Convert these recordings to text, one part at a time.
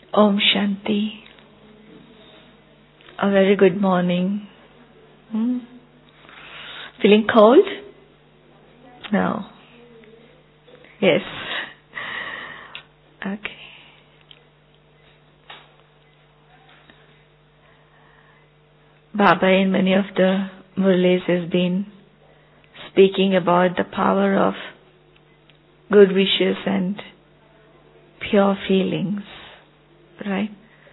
Om Shanti. A very good morning. Feeling cold? No. Yes. Okay. Baba in many of the Murlis has been speaking about the power of good wishes and pure feelings, right?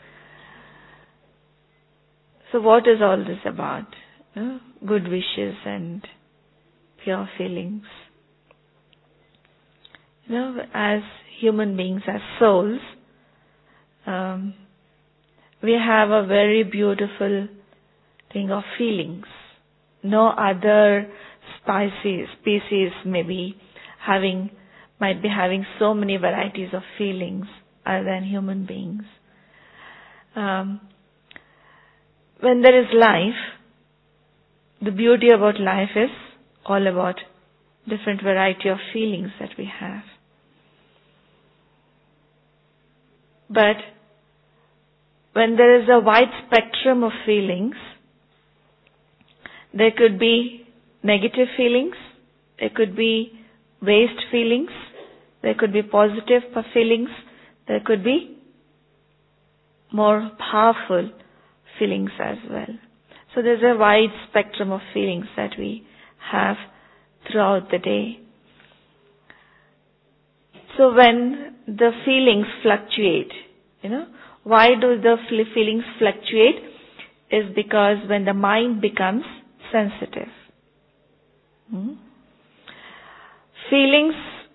So what is all this about? Good wishes and pure feelings. As human beings, as souls, we have a very beautiful thing of feelings. No other species might be having so many varieties of feelings other than human beings. When there is life, the beauty about life is all about different variety of feelings that we have. But when there is a wide spectrum of feelings, there could be negative feelings, there could be waste feelings, there could be positive feelings, there could be more powerful feelings as well. So there's a wide spectrum of feelings that we have throughout the day. So when the feelings fluctuate, why do the feelings fluctuate? Is because when the mind becomes sensitive. Feelings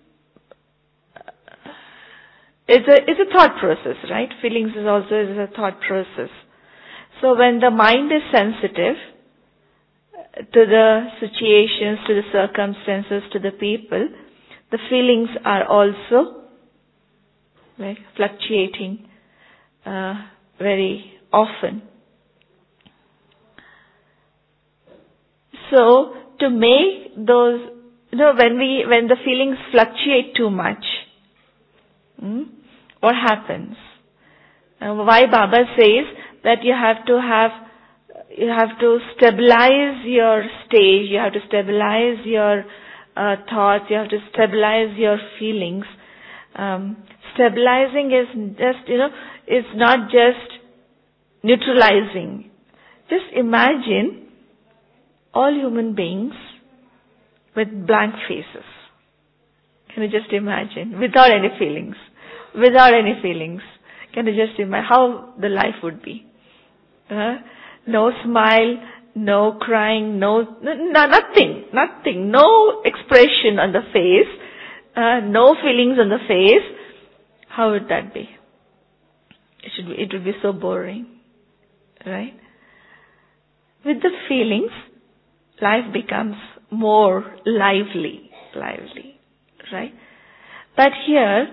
is a thought process, right? Feelings is also a thought process. So when the mind is sensitive to the situations, to the circumstances, to the people, the feelings are also fluctuating very often. So to make those, when the feelings fluctuate too much, what happens? Why Baba says that you have to stabilize your stage, you have to stabilize your thoughts, you have to stabilize your feelings. Stabilizing is just, it's not just neutralizing. Just imagine all human beings with blank faces. Can you just imagine? Without any feelings. Without any feelings. Can you just imagine how the life would be? No smile, no crying, nothing, no expression on the face, no feelings on the face. How would that be? It would be so boring, right? With the feelings, life becomes more lively, right? But here,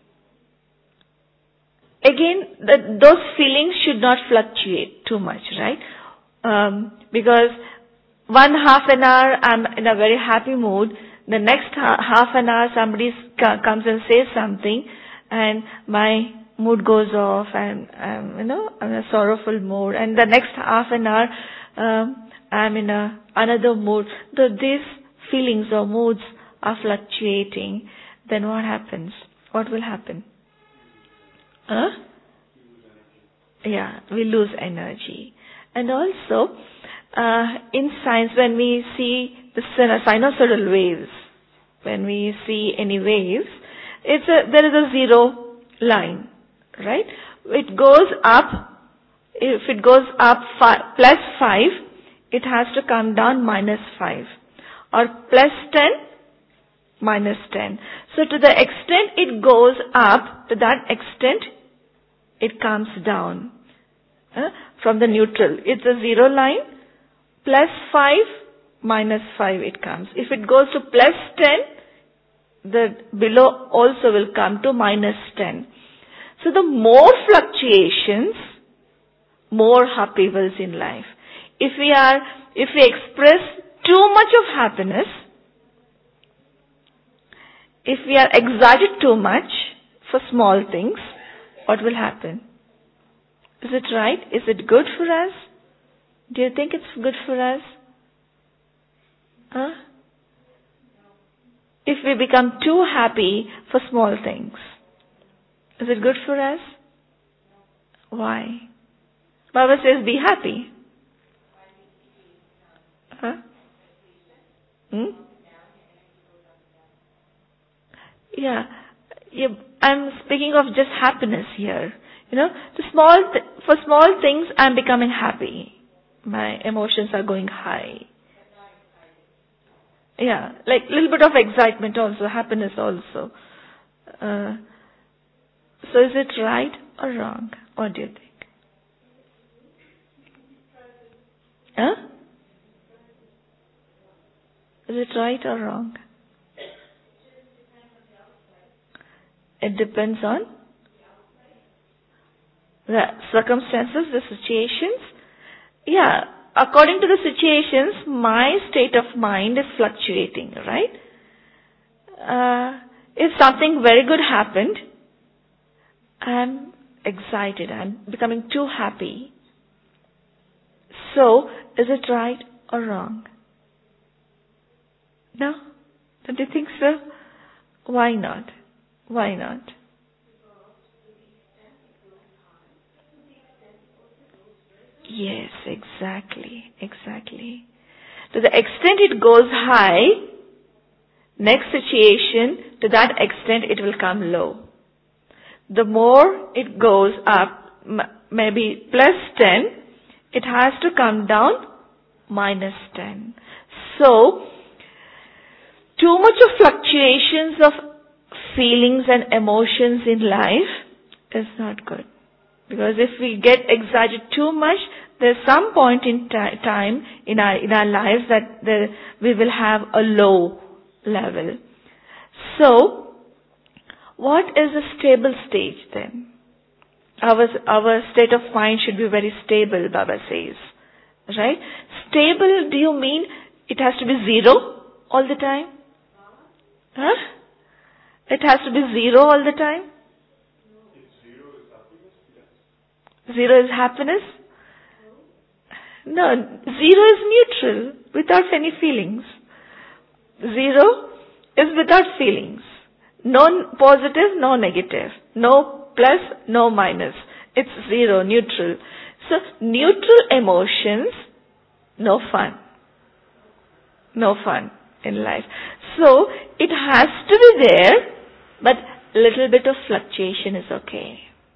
again, those feelings should not fluctuate too much, right? Because one half an hour I'm in a very happy mood, the next half an hour somebody comes and says something, and my mood goes off, and I'm in a sorrowful mood, and the next half an hour I'm in another mood. So these feelings or moods are fluctuating. Then what happens? What will happen? Yeah, we lose energy. And also, in science, when we see the sinusoidal waves, when we see any waves, there is a zero line, right? It goes up. If it goes up plus 5, it has to come down minus 5. Or plus 10, minus 10. So to the extent it goes up, to that extent it comes down from the neutral. It's a zero line, plus 5, minus 5 it comes. If it goes to plus 10, the below also will come to minus 10. So the more fluctuations, more upheavals in life. If we express too much of happiness, if we are excited too much for small things, what will happen? Is it right? Is it good for us? Do you think it's good for us? Huh? If we become too happy for small things, is it good for us? Why? Baba says be happy. Huh? Yeah. I'm speaking of just happiness here. For small things I'm becoming happy. My emotions are going high. Yeah, like a little bit of excitement also, happiness also. So is it right or wrong? What do you think? Huh? Is it right or wrong? It depends on the circumstances, the situations. Yeah, according to the situations, my state of mind is fluctuating, right? If something very good happened, I'm excited, I'm becoming too happy. So, is it right or wrong? No? Don't you think so? Why not? Why not? Yes, exactly. To the extent it goes high, next situation, to that extent it will come low. The more it goes up, maybe plus 10, it has to come down minus 10. So, too much of fluctuations of feelings and emotions in life is not good. Because if we get excited too much, there's some point in time in our lives that we will have a low level. So, what is a stable stage then? Our state of mind should be very stable, Baba says. Right? Stable, do you mean it has to be zero all the time? Huh? It has to be zero all the time? Zero is happiness? No, zero is neutral, without any feelings. Zero is without feelings. No positive, no negative. No plus, no minus. It's zero, neutral. So, neutral emotions, no fun. No fun in life. So, it has to be there, but little bit of fluctuation is okay.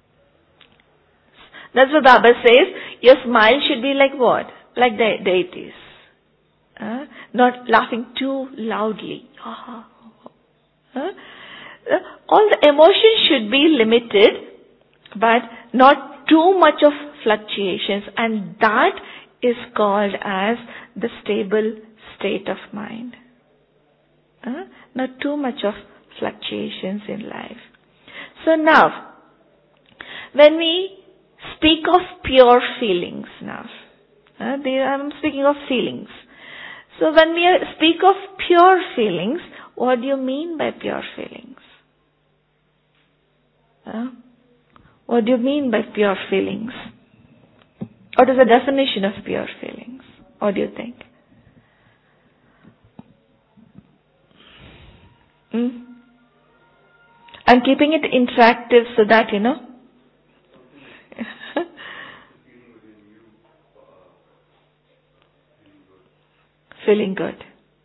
That's what Baba says. Your smile should be like what? Like the deities. Not laughing too loudly. All the emotions should be limited, but not too much of fluctuations. And that is called as the stable state of mind. Not too much of fluctuations in life. So now, when we speak of pure feelings now, I'm speaking of feelings. So when we speak of pure feelings, what do you mean by pure feelings? What do you mean by pure feelings? What is the definition of pure feelings? What do you think? I'm keeping it interactive so that, feeling good.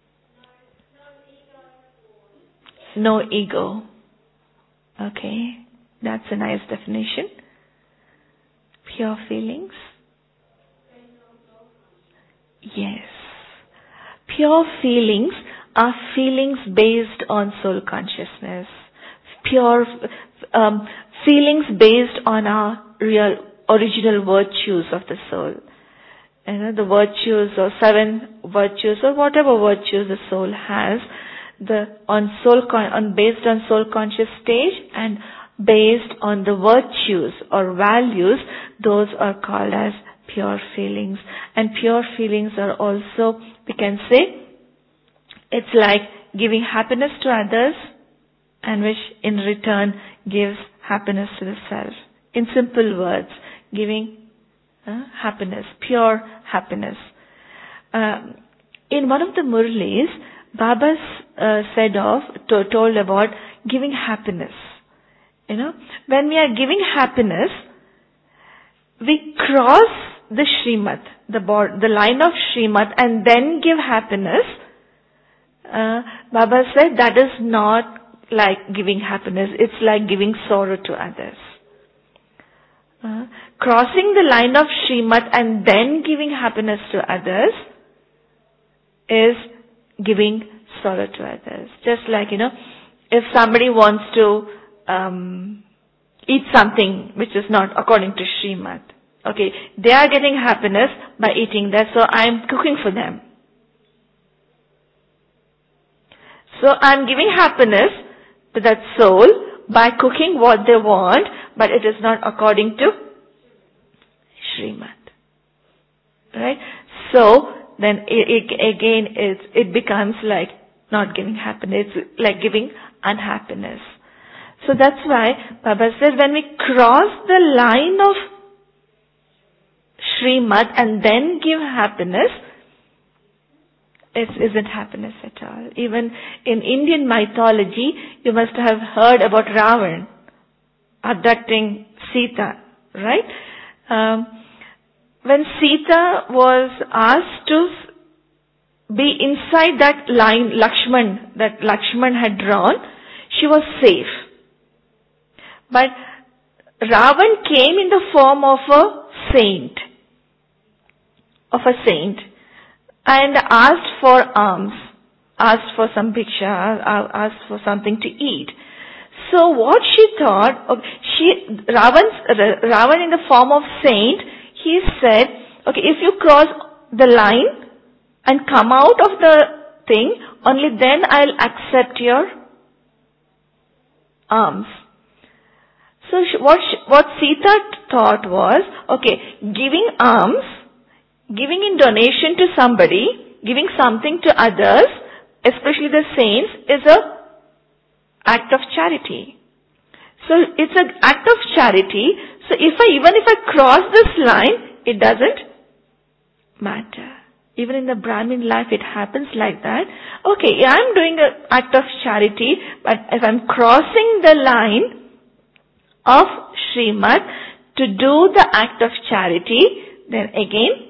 No ego. Okay, that's a nice definition. Pure feelings. Yes. Pure feelings are feelings based on soul consciousness. Pure feelings based on our real original virtues of the soul. The virtues or 7 virtues or whatever virtues the soul has, based on soul conscious stage and based on the virtues or values, those are called as pure feelings. And pure feelings are also, we can say, it's like giving happiness to others and which in return gives happiness to the self. In simple words, giving happiness, pure happiness. In one of the Murlis, Baba told about giving happiness. When we are giving happiness, we cross the Srimad, the line of Srimad, and then give happiness. Baba said that is not like giving happiness, it's like giving sorrow to others. Crossing the line of Srimad and then giving happiness to others is giving sorrow to others. Just like, if somebody wants to eat something which is not according to Srimad. Okay, they are getting happiness by eating that, so I am cooking for them. So I am giving happiness to that soul by cooking what they want, but it is not according to Srimad. Right? So then it becomes like not giving happiness, it's like giving unhappiness. So that's why Baba said when we cross the line of Srimad and then give happiness, it isn't happiness at all. Even in Indian mythology, you must have heard about Ravan abducting Sita, right? When Sita was asked to be inside that line that Lakshman had drawn, she was safe. But Ravan came in the form of a saint, and asked for alms, asked for some bhiksha, asked for something to eat. So what she thought, Ravan in the form of saint, he said, okay, if you cross the line and come out of the thing, only then I'll accept your alms. So what Sita thought was, okay, giving alms, giving in donation to somebody, giving something to others, especially the saints, is a act of charity. So it's an act of charity. So even if I cross this line, it doesn't matter. Even in the Brahmin life, it happens like that. Okay, I'm doing an act of charity, but if I'm crossing the line of Srimad to do the act of charity, then again,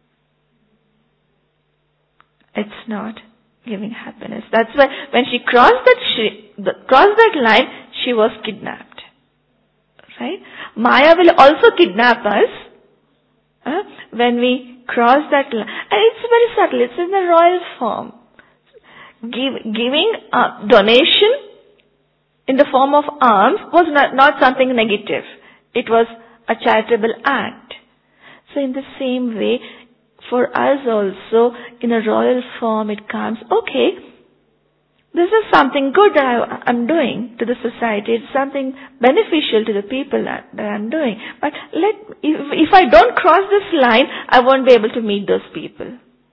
it's not giving happiness. That's why when she crossed that line, she was kidnapped. Right? Maya will also kidnap us when we cross that line. And it's very subtle. It's in the royal form. Giving donation in the form of alms was not something negative. It was a charitable act. So in the same way, for us also, in a royal form, it comes, okay, this is something good that I'm doing to the society. It's something beneficial to the people that I'm doing. But if I don't cross this line, I won't be able to meet those people.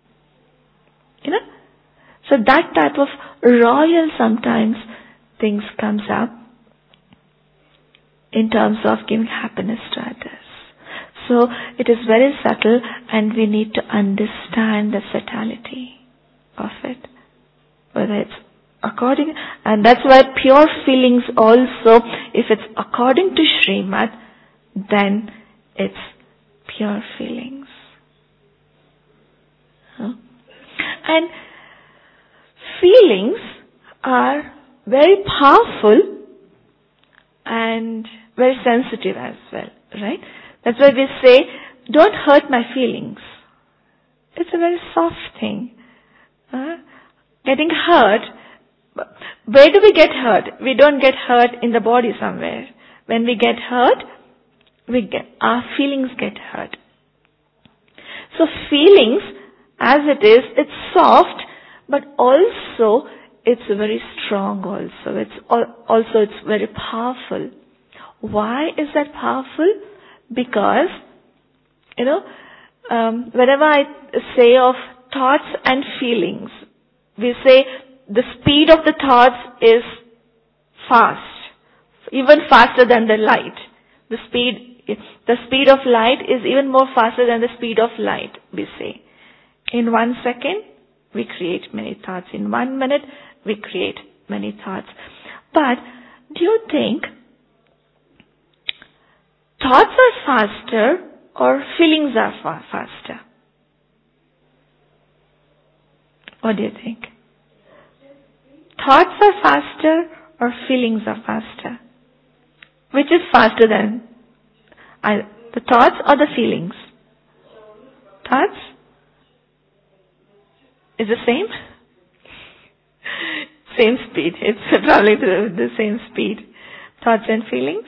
So that type of royal sometimes things comes up in terms of giving happiness to others. So it is very subtle, and we need to understand the subtlety of it. Whether it's according, and that's why pure feelings also, if it's according to Srimad, then it's pure feelings. And feelings are very powerful and very sensitive as well, right? That's why we say, don't hurt my feelings. It's a very soft thing. Getting hurt, where do we get hurt? We don't get hurt in the body somewhere. When we get hurt, our feelings get hurt. So feelings, as it is, it's soft, but also it's very strong also. It's very powerful. Why is that powerful? Because, whenever I say of thoughts and feelings, we say the speed of the thoughts is fast, even faster than the light. The speed The speed of light is even more faster than the speed of light, we say. In 1 second, we create many thoughts. In 1 minute, we create many thoughts. But do you think thoughts are faster or feelings are faster? What do you think? Thoughts are faster or feelings are faster? Which is faster than the thoughts or the feelings? Thoughts? Is the same? Same speed. It's traveling the same speed. Thoughts and feelings?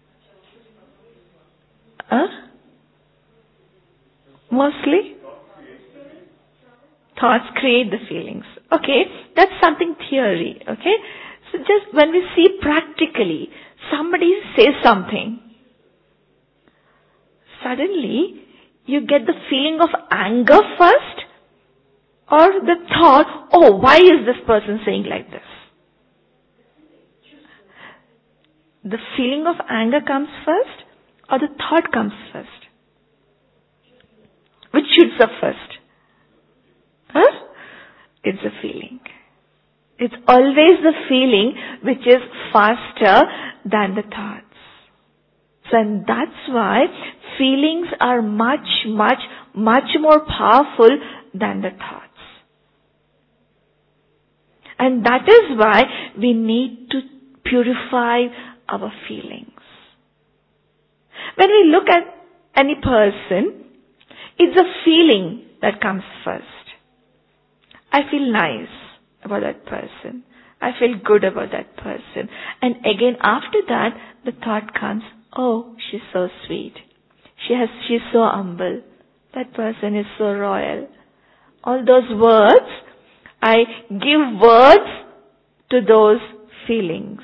Mostly? Thoughts create the feelings. Okay, that's something theory. Okay, so just when we see practically, somebody says something, suddenly you get the feeling of anger first, or the thought, oh, why is this person saying like this? The feeling of anger comes first, or the thought comes first? Which shoots up first? It's a feeling. It's always the feeling which is faster than the thoughts. So, and that's why feelings are much more powerful than the thoughts. And that is why we need to purify our feelings. When we look at any person, it's a feeling that comes first. I feel nice about that person. I feel good about that person. And again, after that, the thought comes, oh, she's so sweet. She's so humble. That person is so royal. All those words, I give words to those feelings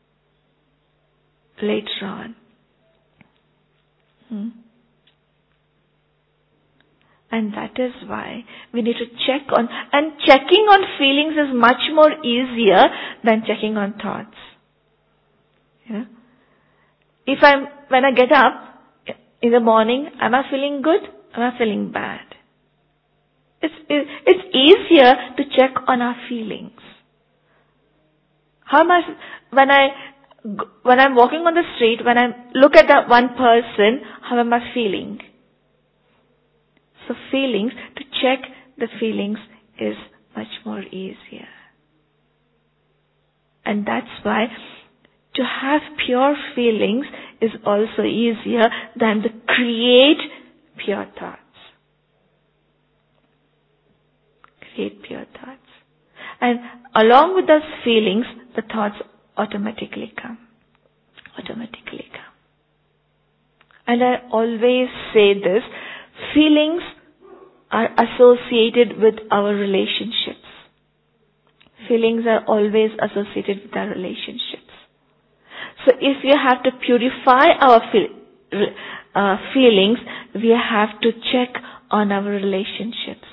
later on. And that is why we need to check on, and checking on feelings is much more easier than checking on thoughts. Yeah? When I get up in the morning, am I feeling good? Am I feeling bad? It's easier to check on our feelings. How am I, when I'm walking on the street, when I look at that one person, how am I feeling? So feelings, to check the feelings is much more easier. And that's why to have pure feelings is also easier than to create pure thoughts. Create pure thoughts. And along with those feelings, the thoughts automatically come. Automatically come. And I always say this, feelings are associated with our relationships. Feelings are always associated with our relationships. So if we have to purify our feelings, we have to check on our relationships.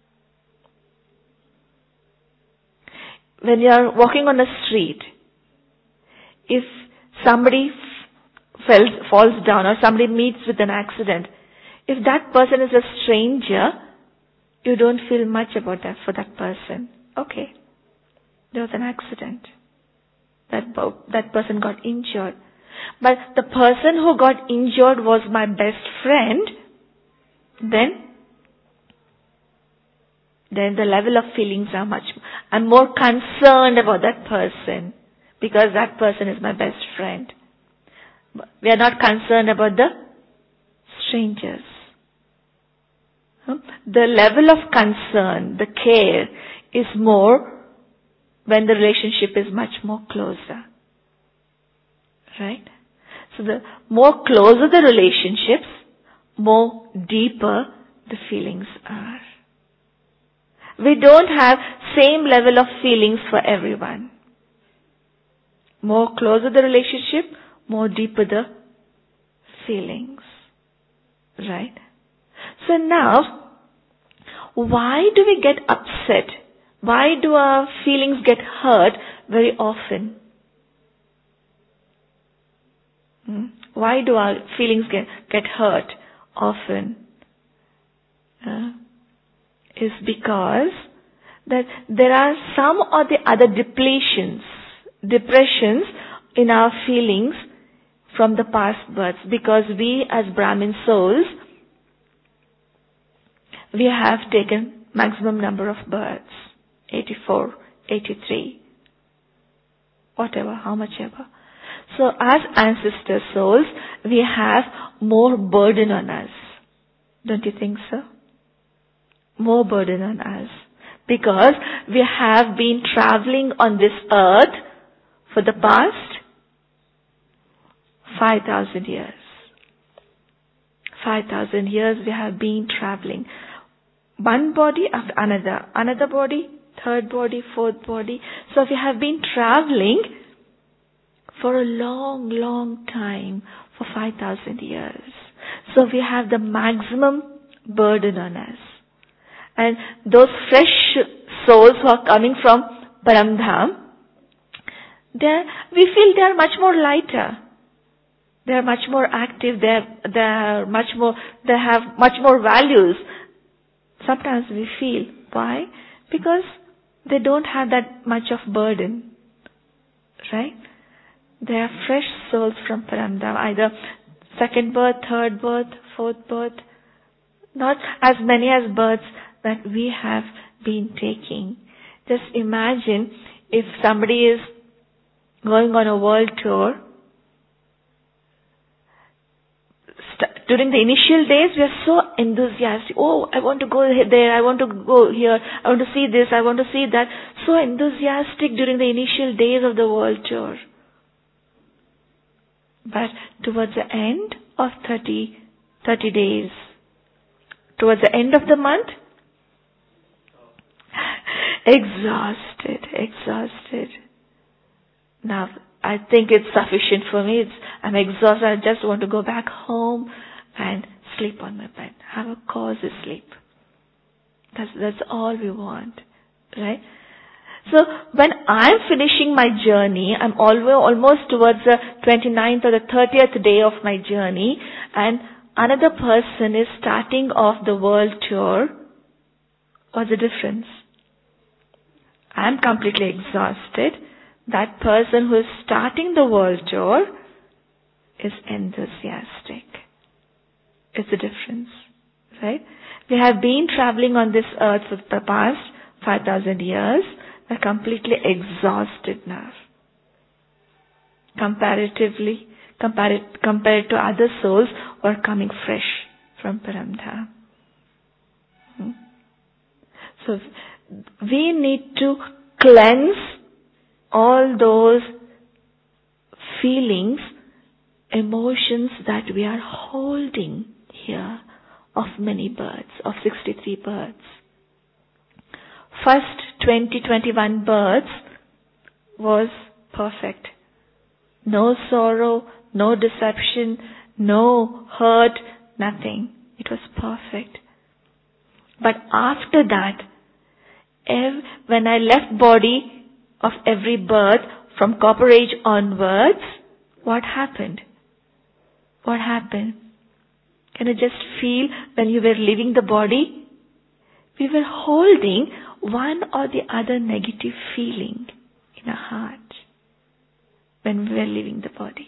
When you are walking on the street, if somebody falls down or somebody meets with an accident, if that person is a stranger, you don't feel much about that for that person. Okay, there was an accident. That person got injured. But the person who got injured was my best friend, then the level of feelings are I'm more concerned about that person because that person is my best friend. We are not concerned about the strangers. The level of concern, the care is more when the relationship is much more closer. Right? So the more closer the relationships, more deeper the feelings are. We don't have same level of feelings for everyone. More closer the relationship, more deeper the feelings. Right? So now, why do we get upset? Why do our feelings get hurt very often? Why do our feelings get hurt often? Is because that there are some or the other depressions in our feelings from the past births, because we as Brahmin souls, we have taken maximum number of births, 84, 83, whatever, how much ever. So as ancestor souls, we have more burden on us. Don't you think so? More burden on us. Because we have been traveling on this earth for the past 5,000 years. 5,000 years we have been traveling. One body after another. Another body, third body, fourth body. So we have been traveling for a long, long time, for 5,000 years. So we have the maximum burden on us. And those fresh souls who are coming from Paramdham, we feel they are much more lighter. They are much more active. They have much more values. Sometimes we feel, why? Because they don't have that much of burden, right? They are fresh souls from Paramdham, either second birth, third birth, fourth birth, not as many as births that we have been taking. Just imagine if somebody is going on a world tour. During the initial days, we are so enthusiastic. Oh, I want to go there, I want to go here, I want to see this, I want to see that. So enthusiastic during the initial days of the world tour. But towards the end of 30 days, towards the end of the month, exhausted. Now, I think it's sufficient for me. I'm exhausted. I just want to go back home and sleep on my bed. Have a cozy sleep. That's all we want, right? So when I'm finishing my journey, I'm almost towards the 29th or the 30th day of my journey, and another person is starting off the world tour. What's the difference? I'm completely exhausted. That person who is starting the world tour is enthusiastic. It's a difference, right? We have been traveling on this earth for the past 5,000 years. We're completely exhausted now. Comparatively, compared to other souls who are coming fresh from Paramdham. So we need to cleanse all those feelings, emotions that we are holding here of many births, of 63 births. First 21 births was perfect. No sorrow, no deception, no hurt, nothing. It was perfect. But after that, when I left body of every birth from copper age onwards, what happened? What happened? Can you just feel when you were leaving the body? We were holding one or the other negative feeling in our heart when we were leaving the body.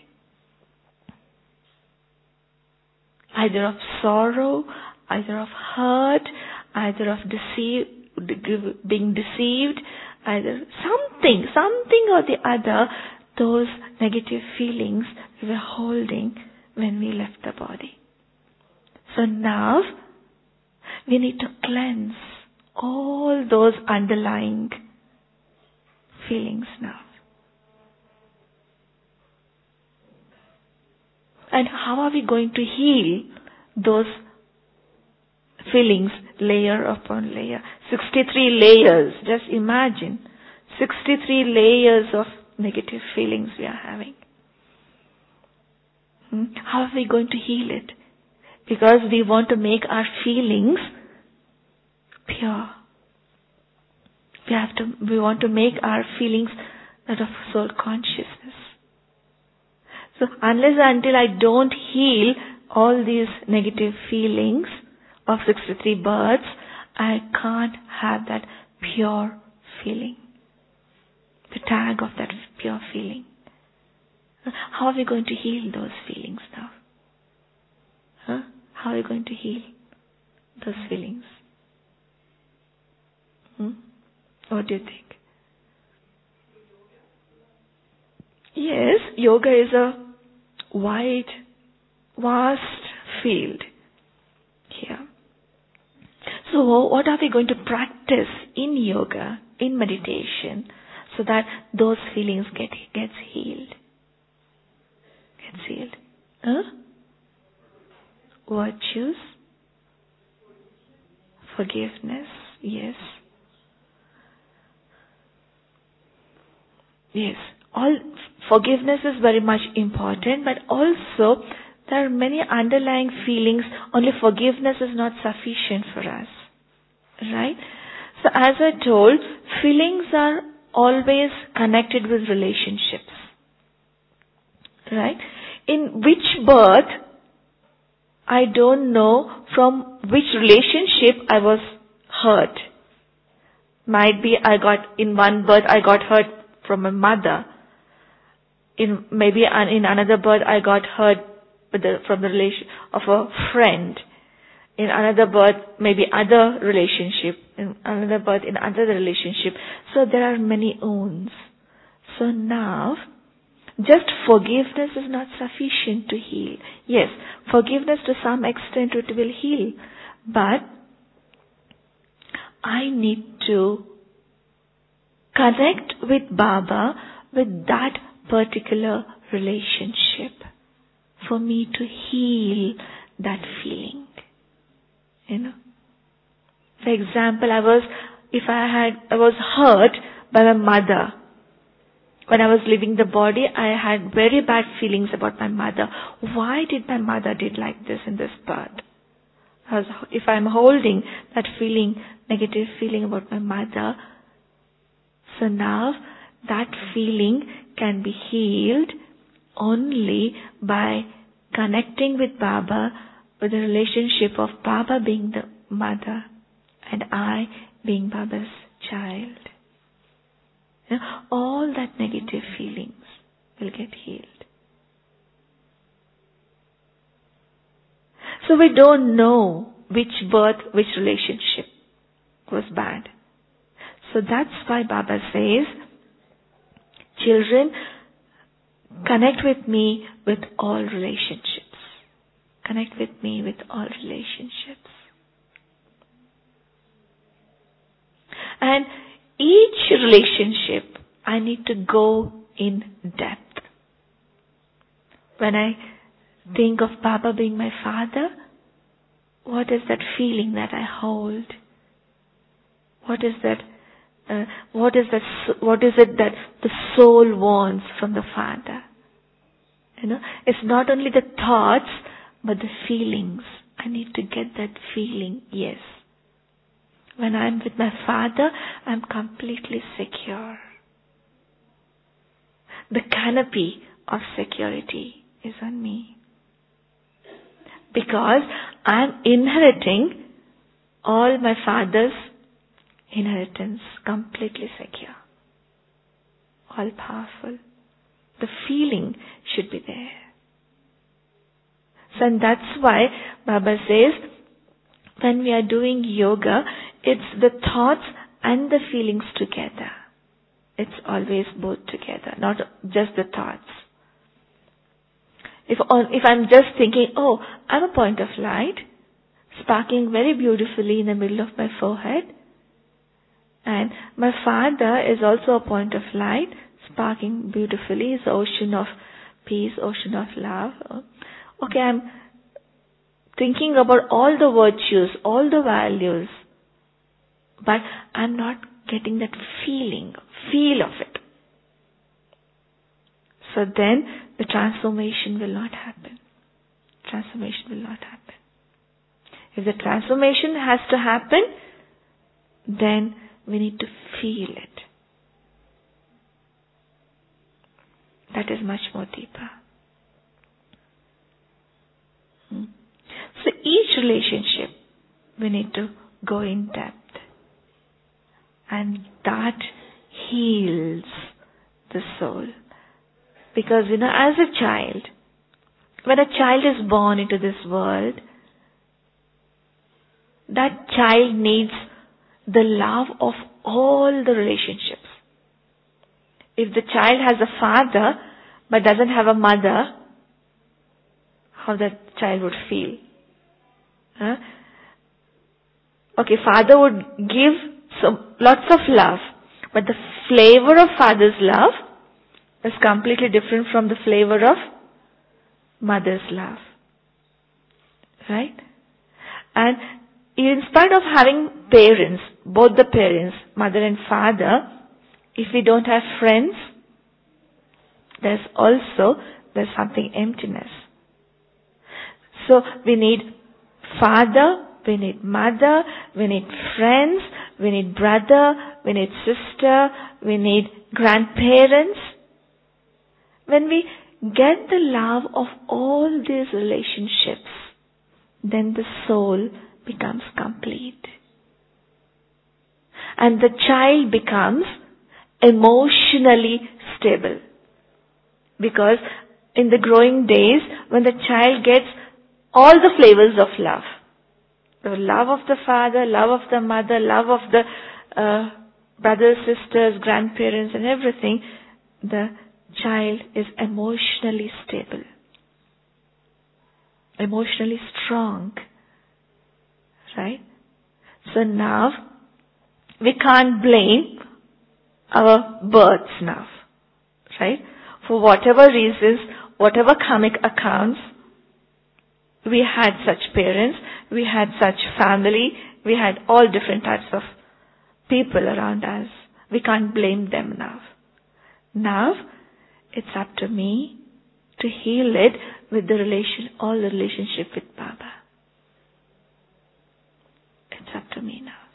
Either of sorrow, either of hurt, either of being deceived, either something or the other, those negative feelings we were holding when we left the body. So now, we need to cleanse all those underlying feelings now. And how are we going to heal those feelings layer upon layer? 63 layers. Just imagine. 63 layers of negative feelings we are having. How are we going to heal it? Because we want to make our feelings pure. We want to make our feelings that of soul consciousness. So So unless and until I don't heal all these negative feelings of 63 births, I can't have that pure feeling. The tag of that pure feeling. How are we going to heal those feelings now? How are we going to heal those feelings? What do you think? Yes, yoga is a wide, vast field here. So what are we going to practice in yoga, in meditation, so that those feelings gets healed? Gets healed. Virtues. Forgiveness. Yes. Yes. All forgiveness is very much important, but also there are many underlying feelings. Only forgiveness is not sufficient for us. Right? So as I told, feelings are always connected with relationships. Right? In which birth, I don't know from which relationship I was hurt. Might be in one birth I got hurt from my mother. In another birth I got hurt from the relation of a friend. In another birth, maybe other relationship. In another birth, in other relationship. So there are many wounds. So now, just forgiveness is not sufficient to heal. Yes, forgiveness to some extent it will heal. But I need to connect with Baba with that particular relationship for me to heal that feeling. For example, I was hurt by my mother. When I was leaving the body, I had very bad feelings about my mother. Why did my mother did like this in this birth? If I'm holding that feeling, negative feeling about my mother, so now that feeling can be healed only by connecting with Baba, with the relationship of Baba being the mother and I being Baba's child. All that negative feelings will get healed. So we don't know which birth, which relationship was bad. So that's why Baba says, children, connect with me with all relationships. Connect with me with all relationships. And each relationship, I need to go in depth. When I think of Baba being my father, what is that feeling that I hold? What is it that the soul wants from the Father? It's not only the thoughts, but the feelings. I need to get that feeling, yes. When I'm with my Father, I'm completely secure. The canopy of security is on me. Because I'm inheriting all my Father's inheritance, completely secure. All powerful. The feeling should be there. So and that's why Baba says, when we are doing yoga, it's the thoughts and the feelings together. It's always both together, not just the thoughts. If I'm just thinking, I'm a point of light, sparkling very beautifully in the middle of my forehead, and my Father is also a point of light, sparkling beautifully, is the ocean of peace, ocean of love. Okay, I'm thinking about all the virtues, all the values, but I'm not getting that feel of it. So then the transformation will not happen. Transformation will not happen. If the transformation has to happen, then we need to feel it. That is much more deeper. relationship, we need to go in depth. And that heals the soul. Because, as a child, when a child is born into this world, that child needs the love of all the relationships. If the child has a father but doesn't have a mother, how that child would feel? Huh? Okay, father would give lots of love, but the flavor of father's love is completely different from the flavor of mother's love. Right? And in spite of having parents, both the parents, mother and father, if we don't have friends, there's something emptiness. So we need father, we need mother, we need friends, we need brother, we need sister, we need grandparents. When we get the love of all these relationships, then the soul becomes complete. And the child becomes emotionally stable. Because in the growing days, when the child gets all the flavors of love, the love of the father, love of the mother, love of the brothers, sisters, grandparents and everything, the child is emotionally stable, emotionally strong. Right? So now, we can't blame our births now. Right? For whatever reasons, whatever karmic accounts, we had such parents, we had such family, we had all different types of people around us. We can't blame them now. Now, it's up to me to heal it with all the relationship with Baba. It's up to me now.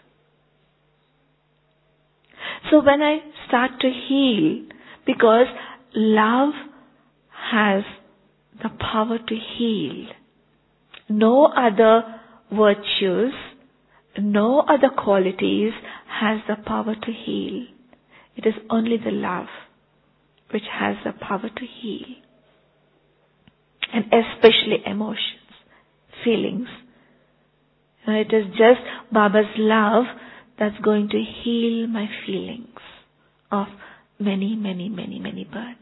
So when I start to heal, because love has the power to heal. No other virtues, no other qualities has the power to heal. It is only the love which has the power to heal. And especially emotions, feelings. It is just Baba's love that's going to heal my feelings of many, many, many, many births.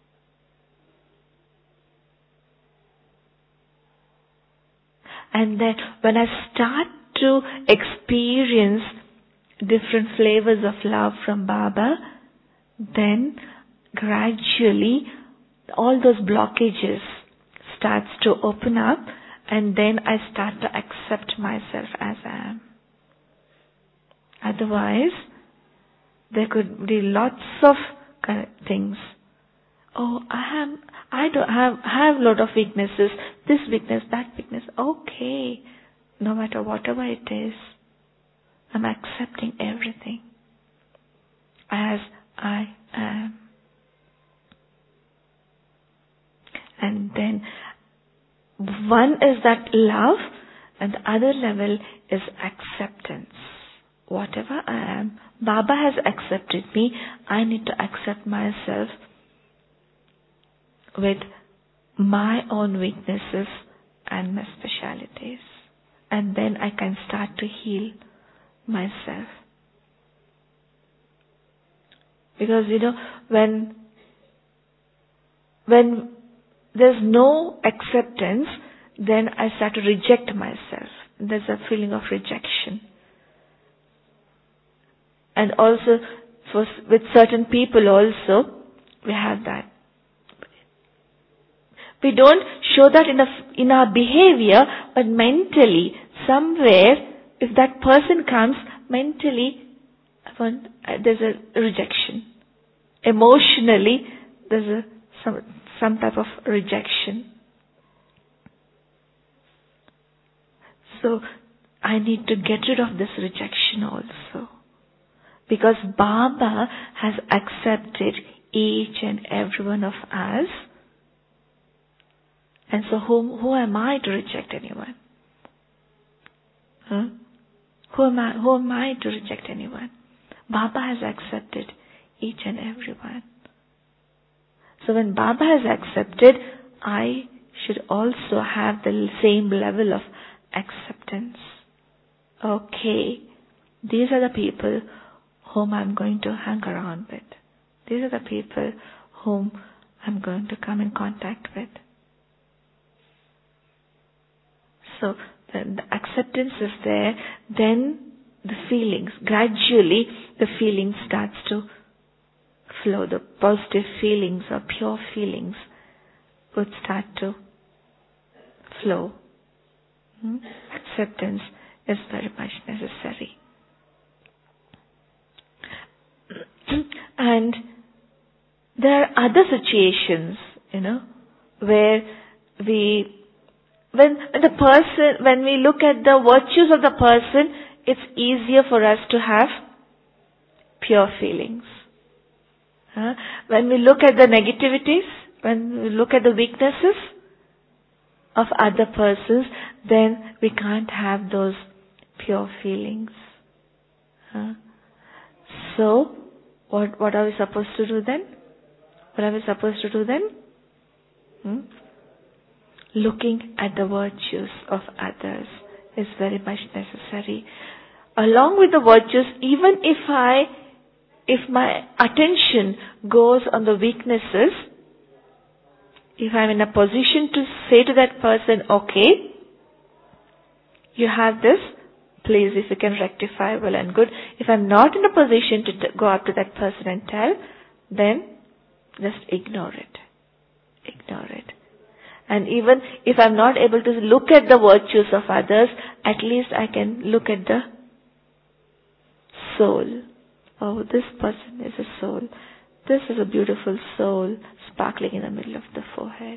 And then when I start to experience different flavors of love from Baba, then gradually all those blockages starts to open up, and then I start to accept myself as I am. Otherwise, there could be lots of things. Oh, I have a lot of weaknesses. This weakness, that weakness. Okay, no matter whatever it is, I'm accepting everything as I am. And then one is that love, and the other level is acceptance. Whatever I am, Baba has accepted me. I need to accept myself with my own weaknesses and my specialities. And then I can start to heal myself. Because, when there's no acceptance, then I start to reject myself. There's a feeling of rejection. And also, with certain people also, we have that. We don't show that in our behavior, but mentally, somewhere, if that person comes, mentally, there's a rejection. Emotionally, there's some type of rejection. So, I need to get rid of this rejection also. Because Baba has accepted each and every one of us. And so who am I to reject anyone? Huh? Who am I to reject anyone? Baba has accepted each and every one. So when Baba has accepted, I should also have the same level of acceptance. Okay, these are the people whom I'm going to hang around with. These are the people whom I'm going to come in contact with. So the acceptance is there, then the feelings, gradually the feeling starts to flow. The positive feelings or pure feelings would start to flow. Acceptance is very much necessary. And there are other situations, where when we look at the virtues of the person, it's easier for us to have pure feelings. When we look at the negativities, when we look at the weaknesses of other persons, then we can't have those pure feelings. So, what are we supposed to do then? Looking at the virtues of others is very much necessary. Along with the virtues, even if my attention goes on the weaknesses, if I'm in a position to say to that person, okay, you have this, please, if you can rectify, well and good. If I'm not in a position to go up to that person and tell, then just ignore it. And even if I'm not able to look at the virtues of others, at least I can look at the soul. Oh, this person is a soul. This is a beautiful soul sparkling in the middle of the forehead.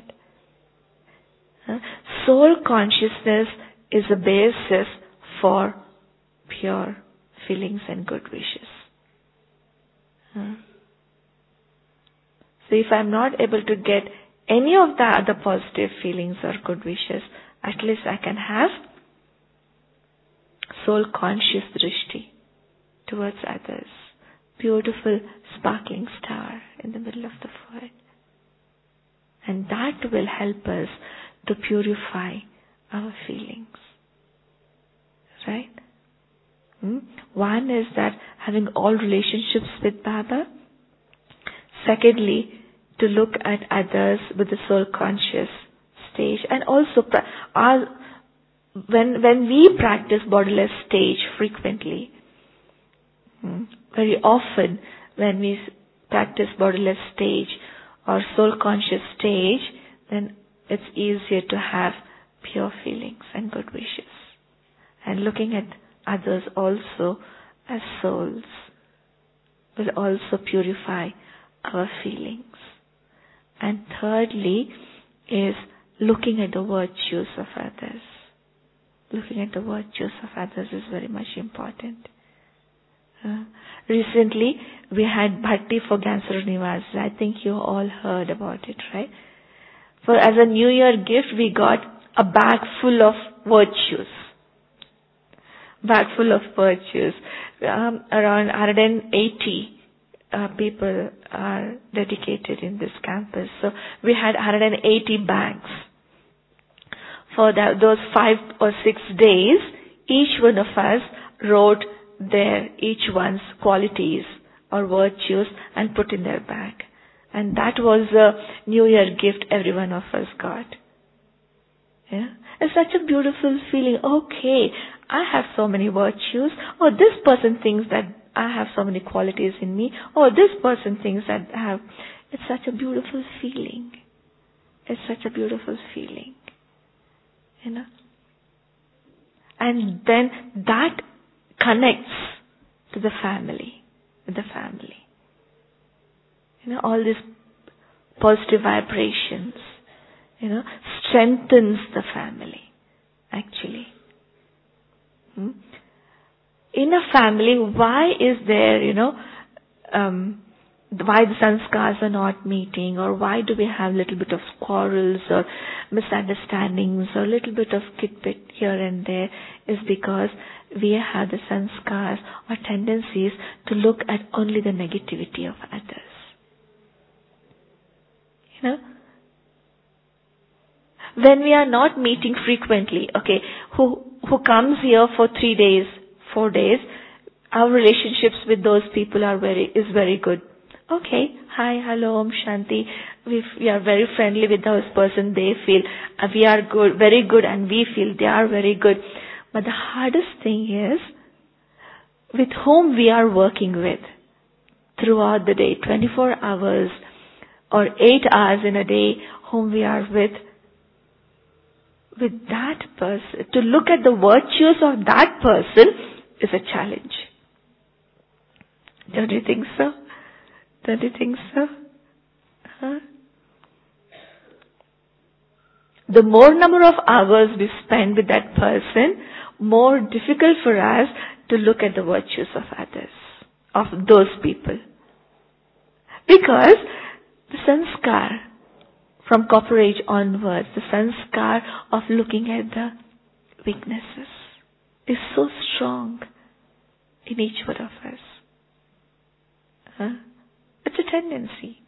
Soul consciousness is a basis for pure feelings and good wishes. So if I'm not able to get any of the other positive feelings or good wishes, at least I can have soul conscious drishti towards others. Beautiful sparkling star in the middle of the forehead. And that will help us to purify our feelings. Right? One is that having all relationships with Baba. Secondly, to look at others with the soul conscious stage. And also, when we practice bodiless stage frequently, very often when we practice bodiless stage or soul conscious stage, then it's easier to have pure feelings and good wishes. And looking at others also as souls will also purify our feelings. And thirdly is looking at the virtues of others. Looking at the virtues of others is very much important. Recently, we had Bhakti for Gansar Nivas. I think you all heard about it, right? As a New Year gift, we got a bag full of virtues. Around 180 people are dedicated in this campus. So we had 180 bags. For those 5 or 6 days, each one of us wrote each one's qualities or virtues and put in their bag. And that was a New Year gift every one of us got. Yeah? It's such a beautiful feeling. Okay, I have so many virtues. Or this person thinks that I have so many qualities in me. Or this person thinks that I have. It's such a beautiful feeling. And then that connects to the family. All these positive vibrations, strengthens the family, actually. In a family, why is there, why the sanskars are not meeting, or why do we have little bit of quarrels or misunderstandings or little bit of kit-bit here and there, is because we have the sanskars or tendencies to look at only the negativity of others. You know? When we are not meeting frequently, okay, who comes here for 3 days, 4 days, our relationships with those people is very good. Okay, hi, hello, Om Shanti. We are very friendly with those person. They feel we are good, very good, and we feel they are very good. But the hardest thing is with whom we are working with throughout the day, 24 hours or 8 hours in a day, whom we are with that person. To look at the virtues of that person is a challenge. Don't you think so? Don't you think so? Huh? The more number of hours we spend with that person, more difficult for us to look at the virtues of others, of those people. Because the sanskar, from copper age onwards, the sanskar of looking at the weaknesses is so strong in each one of us. Huh? It's a tendency.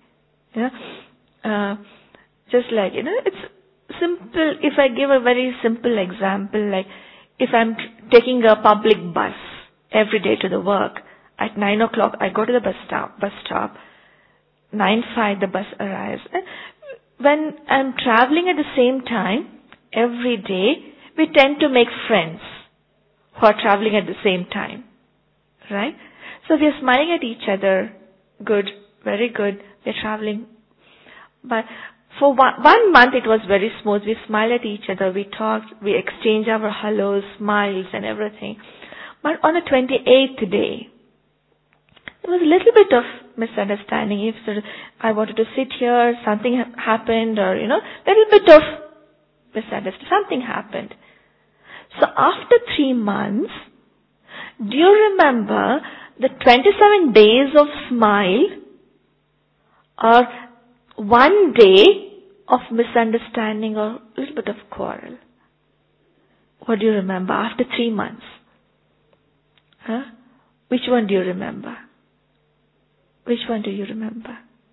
Just like, it's simple. If I give a very simple example, like if I'm taking a public bus every day to the work, at 9 o'clock I go to the bus stop, 9:05 the bus arrives. When I'm traveling at the same time, every day, we tend to make friends who are traveling at the same time. Right? So we are smiling at each other. Good, very good. We're traveling. But for one month it was very smooth. We smiled at each other. We talked. We exchanged our hellos, smiles and everything. But on the 28th day, there was a little bit of misunderstanding. If I wanted to sit here, something happened, or little bit of misunderstanding. Something happened. So after 3 months, do you remember the 27 days of smile or 1 day of misunderstanding or a little bit of quarrel? What do you remember after 3 months? Huh? Which one do you remember? Which one do you remember?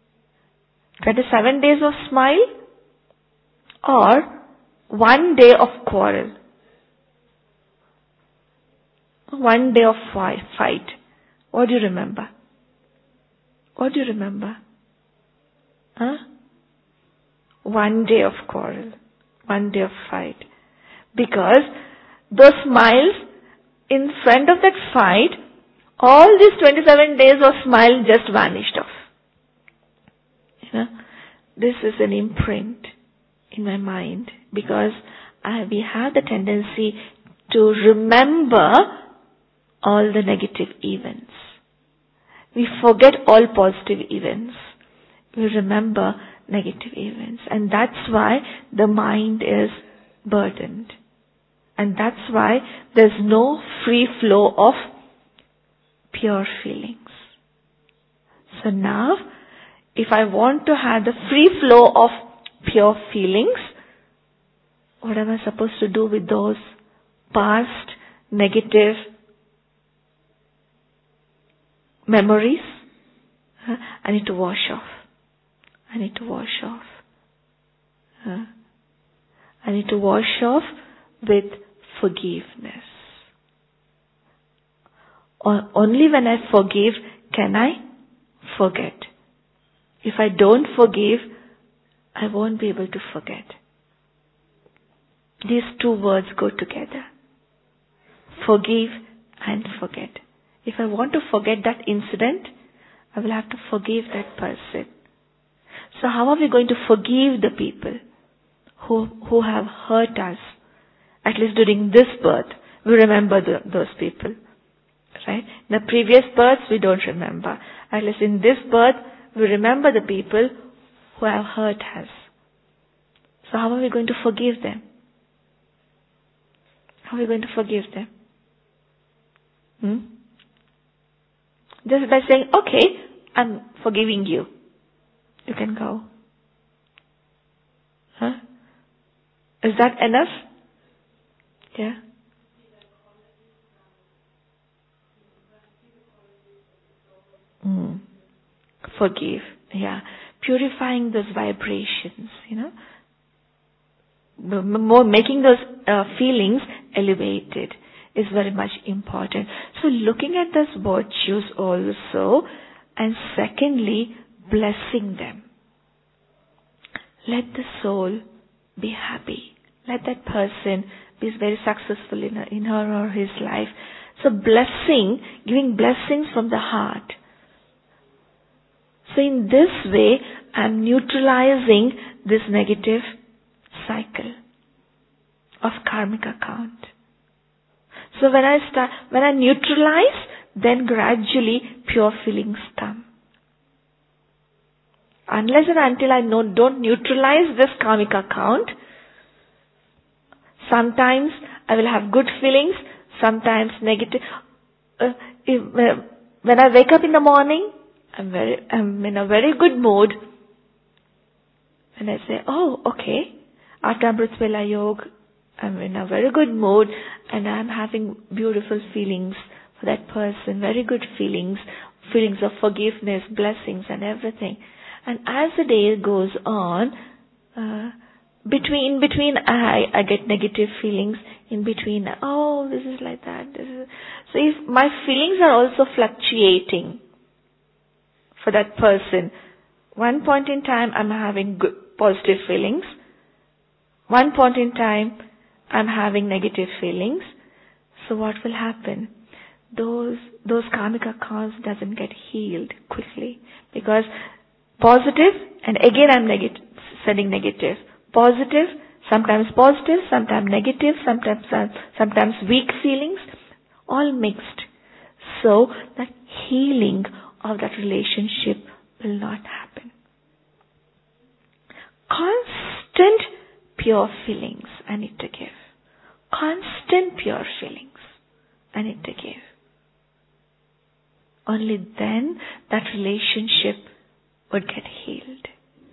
27 days of smile or 1 day of quarrel? 1 day of fight. What do you remember? What do you remember? Huh? 1 day of quarrel. 1 day of fight. Because those smiles in front of that fight, all these 27 days of smile just vanished off. This is an imprint in my mind because we have the tendency to remember all the negative events. We forget all positive events. We remember negative events. And that's why the mind is burdened. And that's why there's no free flow of pure feelings. So now, if I want to have the free flow of pure feelings, what am I supposed to do with those past negative memories? I need to wash off. I need to wash off. I need to wash off with forgiveness. Only when I forgive can I forget. If I don't forgive, I won't be able to forget. These two words go together. Forgive and forget. If I want to forget that incident, I will have to forgive that person. So how are we going to forgive the people who have hurt us? At least during this birth, we remember those people. Right? In the previous births, we don't remember. At least in this birth, we remember the people who have hurt us. So how are we going to forgive them? How are we going to forgive them? Just by saying, okay, I'm forgiving you. You can go. Huh? Is that enough? Yeah. Forgive. Yeah. Purifying those vibrations, More making those feelings elevated is very much important. So looking at those virtues also, and secondly, blessing them. Let the soul be happy. Let that person be very successful in her or his life. So blessing, giving blessings from the heart. So in this way, I'm neutralizing this negative cycle of karmic account. So when I neutralize, then gradually pure feelings come. Unless and until I don't neutralize this karmic account, sometimes I will have good feelings, sometimes negative. When I wake up in the morning, I'm in a very good mood. And I say, oh, okay, after Amrit Vela Yoga, I'm in a very good mood and I'm having beautiful feelings for that person, very good feelings of forgiveness, blessings and everything. And as the day goes on, between I get negative feelings, in between, oh, this is like that. So if my feelings are also fluctuating for that person, one point in time I'm having good, positive feelings, one point in time I'm having negative feelings. So what will happen? Those karmic accounts doesn't get healed quickly, because positive and again I'm sending negative. Positive, sometimes negative, sometimes weak feelings, all mixed. So that healing of that relationship will not happen. Constant pure feelings I need to give. Constant pure feelings I need to give. Only then that relationship would get healed.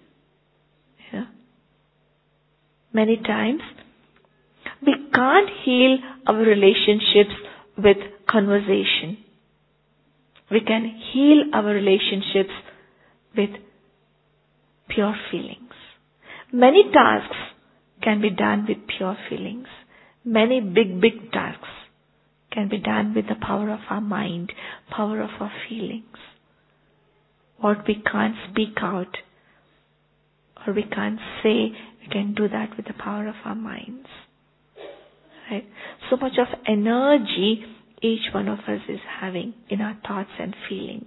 Many times we can't heal our relationships with conversation. We can heal our relationships with pure feelings. Many tasks can be done with pure feelings. Many big tasks can be done with the power of our mind, power of our feelings. What we can't speak out or we can't say, we can do that with the power of our minds. Right? So much of energy each one of us is having in our thoughts and feelings.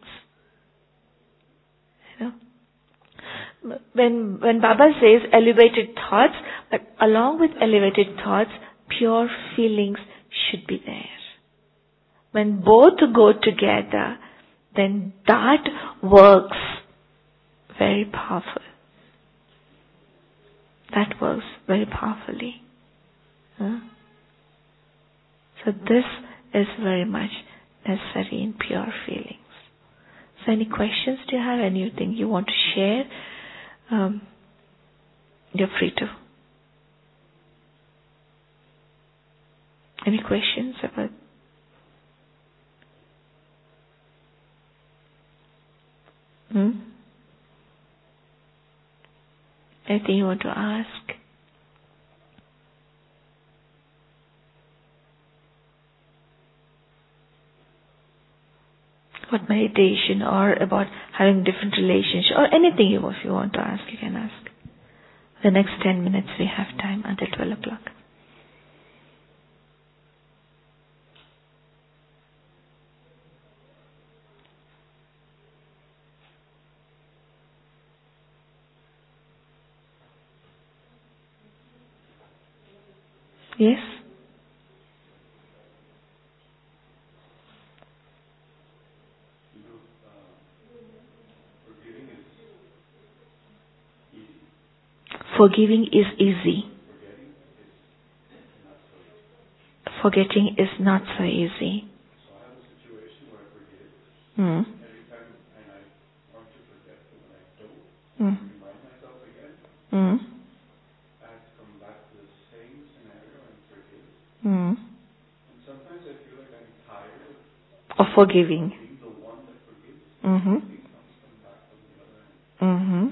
When Baba says elevated thoughts, but along with elevated thoughts, pure feelings should be there. When both go together, then that works very powerful. That works very powerfully. So this is very much necessary in pure feelings. So any questions do you have? Anything you want to share? You're free to. Any questions about? Anything you want to ask? About meditation or about having different relationships or anything if you want to ask, you can ask. The next 10 minutes we have time until 12 o'clock. Yes? Forgiving is easy. Forgetting is not so easy. Mm. remind myself again. Mm. I have to come back to the same scenario and forgive. Mm. And sometimes I feel like I'm tired Of forgiving. being the one that forgives. Mm-hmm. These comes come back from the other end. Mm-hmm.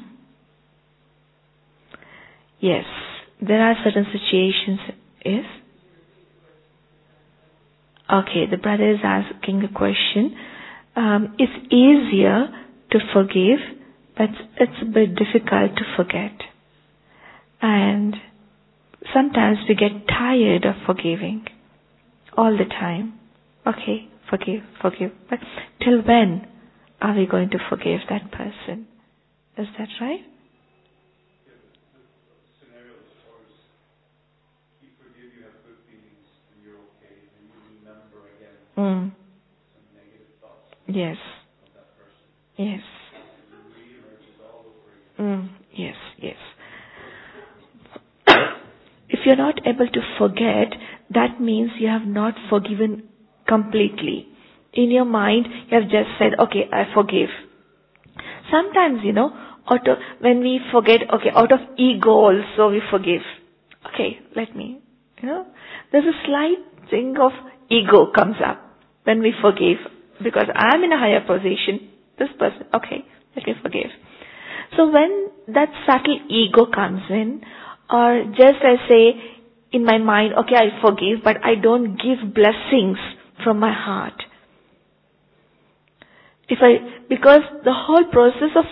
Yes, there are certain situations. Yes. Okay, the brother is asking a question. It's easier to forgive, but it's a bit difficult to forget. And sometimes we get tired of forgiving all the time. Okay, forgive. But till when are we going to forgive that person? Is that right? Yeah, the scenario is always you forgive, you have good feelings, and you're okay, and you remember again some negative thoughts Yes. of that person. Yes. It re-emerges all over again. Yes. If you're not able to forget, that means you have not forgiven completely. In your mind, you have just said, okay, I forgive. Sometimes, when we forget, okay, out of ego also we forgive. Okay, there's a slight thing of ego comes up when we forgive. Because I'm in a higher position, this person, okay, let me forgive. So when that subtle ego comes in, or just I say in my mind, okay, I forgive, but I don't give blessings from my heart. Because the whole process of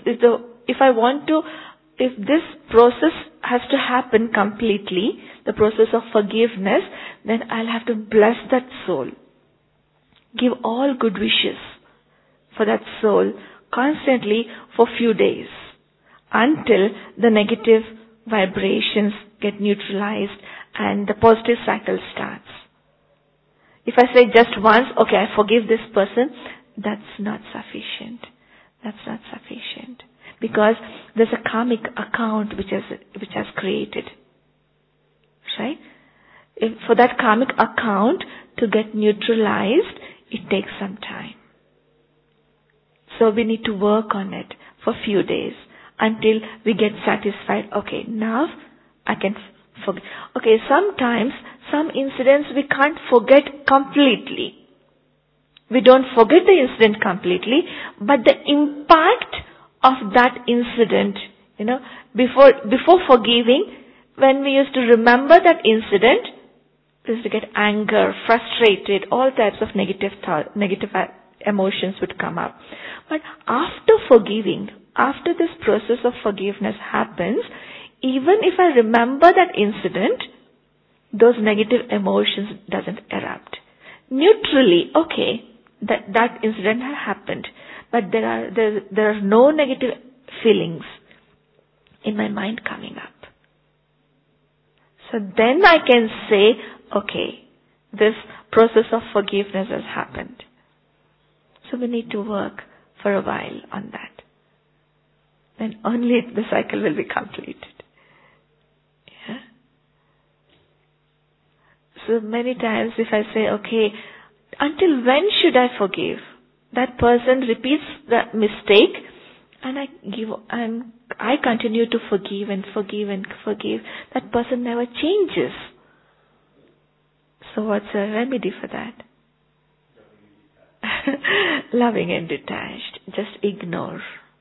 if this process has to happen completely, the process of forgiveness, then I'll have to bless that soul. Give all good wishes for that soul constantly for few days until the negative vibrations get neutralized and the positive cycle starts. If I say just once, okay, I forgive this person, that's not sufficient. Because there's a karmic account which has created. Right? For that karmic account to get neutralized, it takes some time. So we need to work on it for a few days until we get satisfied. Okay, now I can forget. Okay, sometimes some incidents we can't forget completely. We don't forget the incident completely, but the impact of that incident, before forgiving, when we used to remember that incident, we used to get anger, frustrated, all types of negative emotions would come up. But after forgiving, after this process of forgiveness happens, even if I remember that incident, those negative emotions doesn't erupt. Neutrally, okay, that incident had happened, but there are no negative feelings in my mind coming up. So then I can say, okay, this process of forgiveness has happened. So we need to work for a while on that. Then only the cycle will be completed. Yeah? So many times if I say, okay, until when should I forgive? That person repeats the mistake and I continue to forgive and forgive and forgive. That person never changes. So what's a remedy for that? Loving and detached. Just ignore.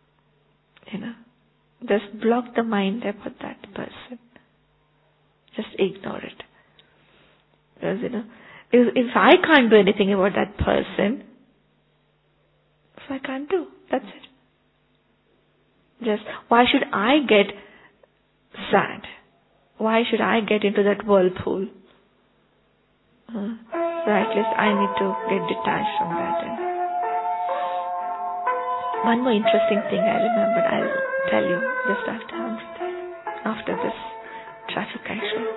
Just block the mind about that person. Just ignore it. Because, if I can't do anything about that person, so I can't do. That's it. Just, why should I get sad? Why should I get into that whirlpool? So at least I need to get detached from that. And one more interesting thing I remembered, I'll tell you just after this traffic accident.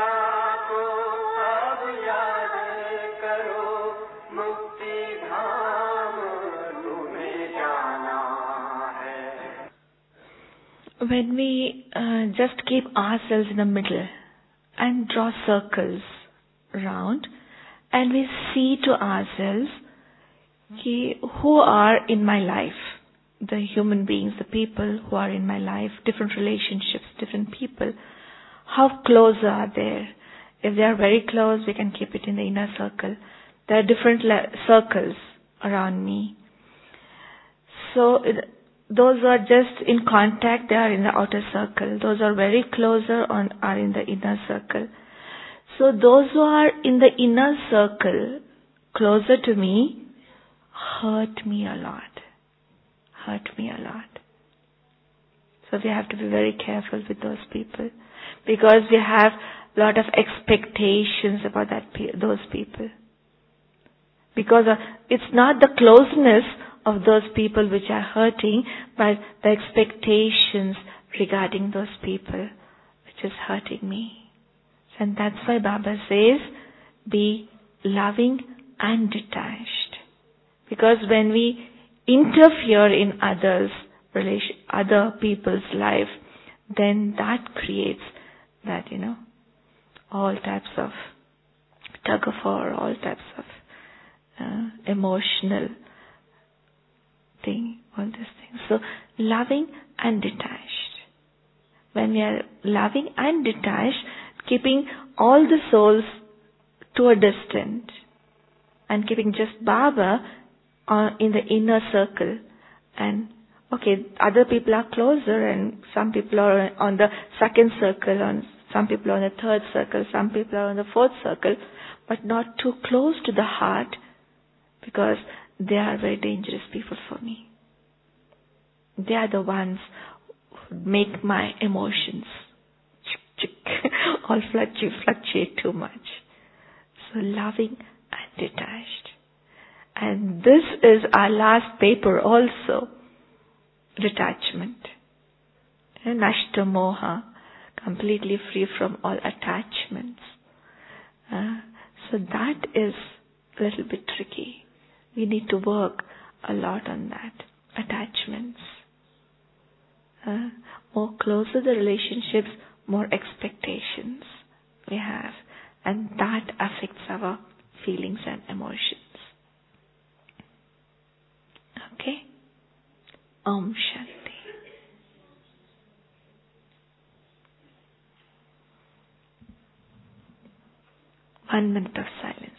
When we just keep ourselves in the middle and draw circles around, and we see to ourselves who are in my life, the human beings, the people who are in my life, different relationships, different people, how close are they? If they are very close, we can keep it in the inner circle. There are different circles around me. So those who are just in contact, they are in the outer circle. Those who are very closer are in the inner circle. So those who are in the inner circle, closer to me, hurt me a lot. Hurt me a lot. So we have to be very careful with those people, because we have a lot of expectations about those people. Because it's not the closeness of those people which are hurting, but the expectations regarding those people which is hurting me. And that's why Baba says, be loving and detached. Because when we interfere in other people's life, then that creates that, all types of tug of war, all types of emotional thing, all these things. So, loving and detached. When we are loving and detached, keeping all the souls to a distance and keeping just Baba in the inner circle. And okay, other people are closer and some people are on the second circle, and some people are on the third circle, some people are on the fourth circle, but not too close to the heart, because they are very dangerous people for me. They are the ones who make my emotions all fluctuate too much. So loving and detached. And this is our last paper also. Detachment. Nashta moha. Completely free from all attachments. So that is a little bit tricky. We need to work a lot on that. Attachments. More closer the relationships, more expectations we have. And that affects our feelings and emotions. Okay? Om Shanti. 1 minute of silence.